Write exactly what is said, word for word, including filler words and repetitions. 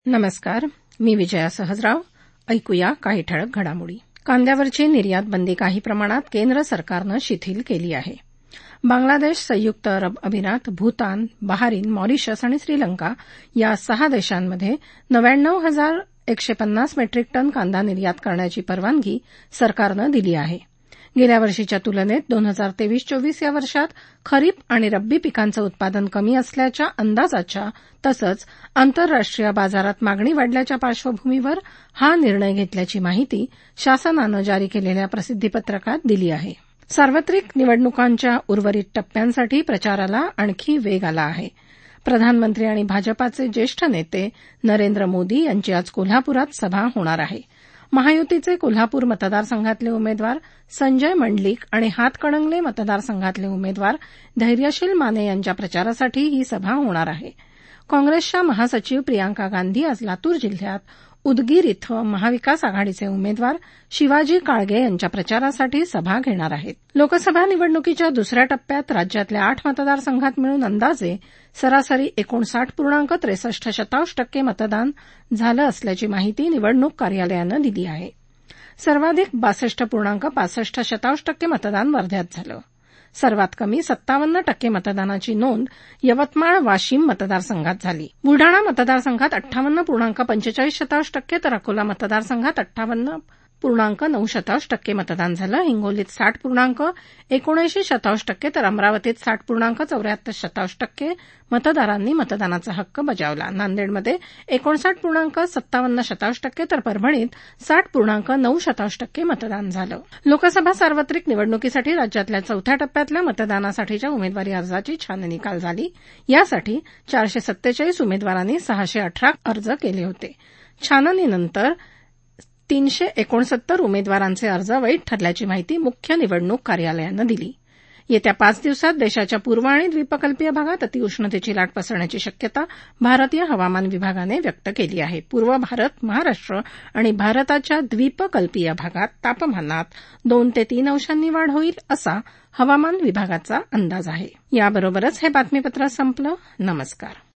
नमस्कार. मी विजया सहजराव. ऐकूया काही ठळक घडामोडी. कांद्यावरची निर्यात बंदी काही प्रमाणात केंद्र सरकारनं शिथिल केली आहे. बांगलादेश, संयुक्त अरब अमिरात, भूतान, बहारीन, मॉरिशस आणि श्रीलंका या सहा देशांमध्ये नव्याण्णव हजार एकशे पन्नास मेट्रिक टन कांदा निर्यात करण्याची परवानगी सरकारनं दिली आहे. गेल्या वर्षीच्या तुलनेत दोन हजार तेवीस चोवीस या वर्षात खरीप आणि रब्बी पिकांचं उत्पादन कमी असल्याच्या अंदाजाच्या तसंच आंतरराष्ट्रीय बाजारात मागणी वाढल्याच्या पार्श्वभूमीवर हा निर्णय घेतल्याची माहिती शासनानं जारी केलेल्या प्रसिद्धीपत्रकात दिली आहे. सार्वत्रिक निवडणुकांच्या उर्वरित टप्प्यांसाठी प्रचाराला आणखी वेग आला आहे. प्रधानमंत्री आणि भाजपाचे ज्येष्ठ नेते नरेंद्र मोदी यांची आज कोल्हापुरात सभा होणार आहे. महायुतीचे कोल्हापूर मतदारसंघातले उमेदवार संजय मंडलिक आणि हातकणंगले मतदारसंघातले उमेदवार धैर्यशील माने यांच्या प्रचारासाठी ही सभा होणार आहे. काँग्रेसच्या महासचिव प्रियांका गांधी आज लातूर जिल्ह्यात उदगीर इथं महाविकास आघाडीचे उमेदवार शिवाजी काळगे यांच्या प्रचारासाठी सभा घेणार आहेत. लोकसभा निवडणुकीच्या दुसऱ्या टप्प्यात राज्यातल्या आठ मतदारसंघात मिळून अंदाजे सरासरी एकोणसाठ पूर्णांक त्रेसष्ट शतांश टक्के मतदान झालं असल्याची माहिती निवडणूक कार्यालयानं दिली आहे. सर्वाधिक बासष्ट पूर्णांक पासष्ट शतांश टक्के मतदान वर्ध्यात झालं. सर्वात कमी सत्तावन्न टक्के मतदानाची नोंद यवतमाळ वाशिम मतदारसंघात झाली. बुलडाणा मतदारसंघात अठ्ठावन्न पूर्णांक पंचेचाळीस शतांश टक्के तर अकोला मतदारसंघात अठ्ठावन्न पूर्णांक नऊ शतांश टक्के मतदान झालं. हिंगोलीत साठ पूर्णांक एकोणऐंशी शतांश टक्के तर अमरावतीत साठ पूर्णांक चौऱ्याहत्तर शतांश टक्के मतदारांनी मतदानाचा हक्क बजावला. नांदेडमध्ये एकोणसाठ पूर्णांक सत्तावन्न शतांश टक्के तर परभणीत साठ पूर्णांक नऊ शतांश टक्के मतदान झालं. लोकसभा सार्वत्रिक निवडणुकीसाठी राज्यातल्या चौथ्या टप्प्यातल्या मतदानासाठीच्या उमेदवारी अर्जाची छाननी काल झाली. यासाठी चारशे सत्तेचाळीस उमेदवारांनी सहाशे अठरा अर्ज केले होते. छाननीनंतर तीनशे एकोणसत्तर उमेदवारांचे अर्ज वैध ठरल्याची माहिती मुख्य निवडणूक कार्यालयानं दिली. येत्या पाच दिवसात देशाच्या पूर्व आणि द्वीपकल्पीय भागात अतिउष्णतेची लाट पसरण्याची शक्यता भारतीय हवामान विभागाने व्यक्त केली आहे. पूर्व भारत, महाराष्ट्र आणि भारताच्या द्वीपकल्पीय भागात तापमानात दोन ते तीन अंशांनी वाढ होईल असा हवामान विभागाचा अंदाज आहे. याबरोबरच हे बातमीपत्र संपलं. नमस्कार.